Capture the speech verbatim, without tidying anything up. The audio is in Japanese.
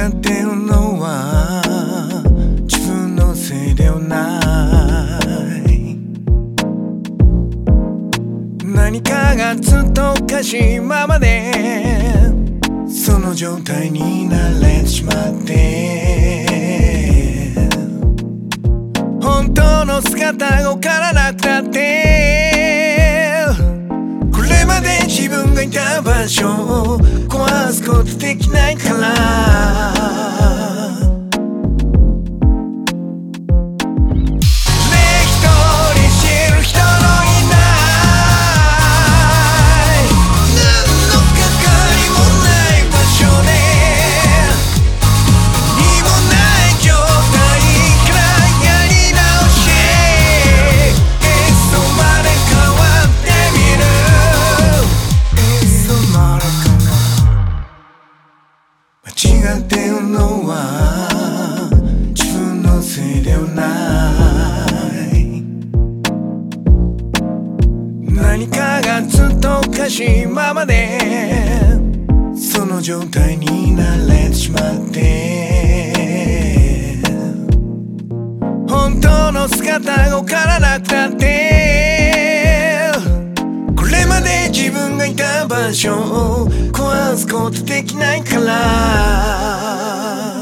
ってるのは自分のせいではない。何かがずっとおかしいままでその状態になれてしまって、本当の姿がわからなくなって、これまで自分がいた場所を壊すことできないから、間違ってるのは自分のせいではない。何かがずっとおかしいままでその状態になれてしまって、本当の姿がわからなくなって、これまで自分がいた場所を壊すことできないから。